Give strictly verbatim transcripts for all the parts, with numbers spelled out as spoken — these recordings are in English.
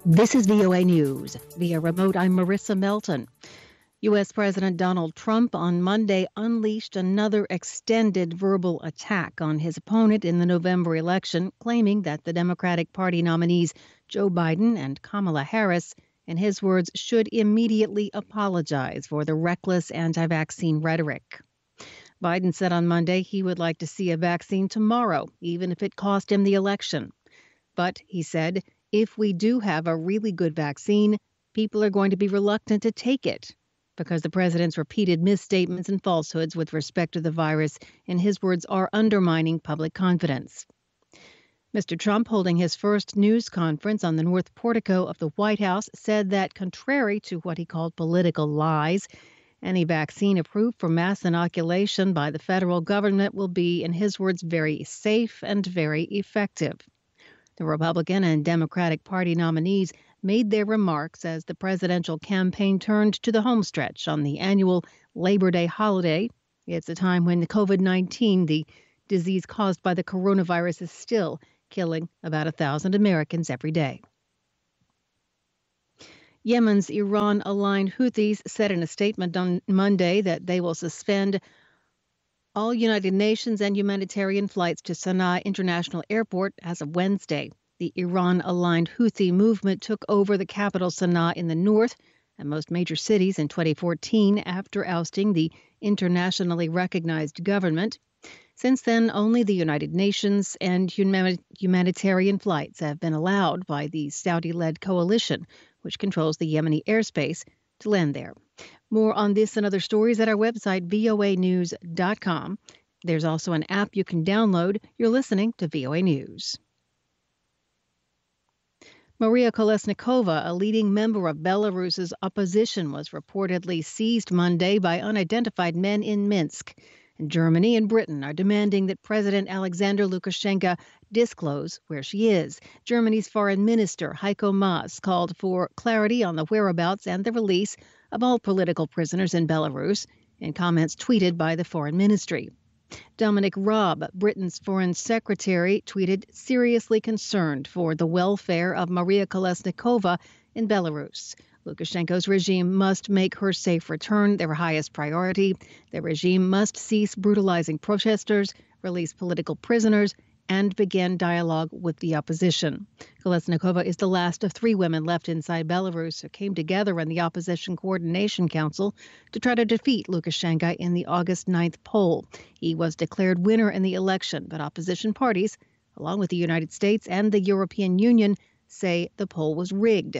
This is V O A News. Via remote, I'm Marissa Melton. U S. President Donald Trump on Monday unleashed another extended verbal attack on his opponent in the November election, claiming that the Democratic Party nominees Joe Biden and Kamala Harris, in his words, should immediately apologize for the reckless anti-vaccine rhetoric. Biden said on Monday he would like to see a vaccine tomorrow, even if it cost him the election. But, he said, if we do have a really good vaccine, people are going to be reluctant to take it because the president's repeated misstatements and falsehoods with respect to the virus, in his words, are undermining public confidence. Mister Trump, holding his first news conference on the North Portico of the White House, said that contrary to what he called political lies, any vaccine approved for mass inoculation by the federal government will be, in his words, very safe and very effective. The Republican and Democratic Party nominees made their remarks as the presidential campaign turned to the homestretch on the annual Labor Day holiday. It's a time when COVID nineteen, the disease caused by the coronavirus, is still killing about a thousand Americans every day. Yemen's Iran-aligned Houthis said in a statement on Monday that they will suspend all United Nations and humanitarian flights to Sana'a International Airport as of Wednesday. The Iran-aligned Houthi movement took over the capital Sana'a in the north and most major cities in twenty fourteen after ousting the internationally recognized government. Since then, only the United Nations and humani- humanitarian flights have been allowed by the Saudi-led coalition, which controls the Yemeni airspace, to land there. More on this and other stories at our website, V O A news dot com. There's also an app you can download. You're listening to V O A News. Maria Kolesnikova, a leading member of Belarus's opposition, was reportedly seized Monday by unidentified men in Minsk. And Germany and Britain are demanding that President Alexander Lukashenko disclose where she is. Germany's Foreign Minister Heiko Maas called for clarity on the whereabouts and the release of all political prisoners in Belarus in comments tweeted by the Foreign Ministry. Dominic Raab, Britain's Foreign Secretary, tweeted, seriously concerned for the welfare of Maria Kolesnikova in Belarus. Lukashenko's regime must make her safe return their highest priority. The regime must cease brutalizing protesters, release political prisoners, and begin dialogue with the opposition. Kolesnikova is the last of three women left inside Belarus who came together in the Opposition Coordination Council to try to defeat Lukashenko in the August ninth poll. He was declared winner in the election, but opposition parties, along with the United States and the European Union, say the poll was rigged.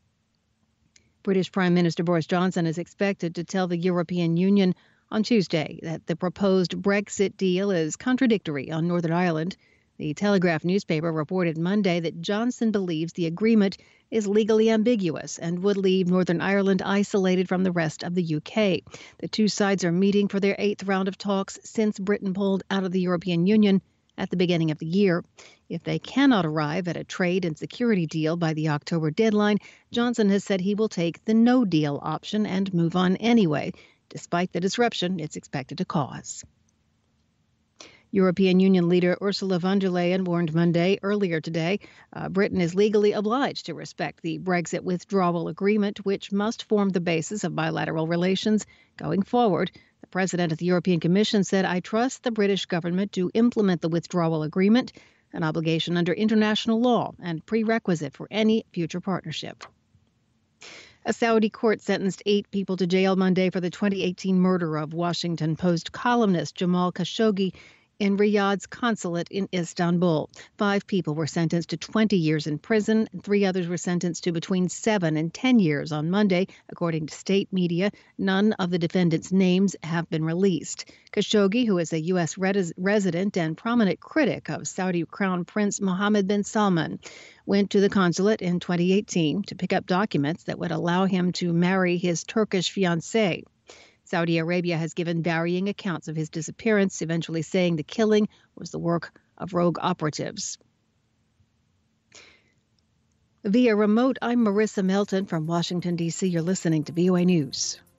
British Prime Minister Boris Johnson is expected to tell the European Union on Tuesday that the proposed Brexit deal is contradictory on Northern Ireland. The Telegraph newspaper reported Monday that Johnson believes the agreement is legally ambiguous and would leave Northern Ireland isolated from the rest of the U K. The two sides are meeting for their eighth round of talks since Britain pulled out of the European Union at the beginning of the year. If they cannot arrive at a trade and security deal by the October deadline, Johnson has said he will take the no-deal option and move on anyway, despite the disruption it's expected to cause. European Union leader Ursula von der Leyen warned Monday earlier today uh, Britain is legally obliged to respect the Brexit withdrawal agreement, which must form the basis of bilateral relations going forward. The president of the European Commission said, I trust the British government to implement the withdrawal agreement, an obligation under international law and prerequisite for any future partnership. A Saudi court sentenced eight people to jail Monday for the twenty eighteen murder of Washington Post columnist Jamal Khashoggi in Riyadh's consulate in Istanbul. Five people were sentenced to twenty years in prison, and three others were sentenced to between seven and ten years on Monday, according to state media. None of the defendants' names have been released. Khashoggi, who is a U S res- resident and prominent critic of Saudi Crown Prince Mohammed bin Salman, went to the consulate in twenty eighteen to pick up documents that would allow him to marry his Turkish fiancée. Saudi Arabia has given varying accounts of his disappearance, eventually saying the killing was the work of rogue operatives. Via remote, I'm Marissa Melton from Washington, D C You're listening to V O A News.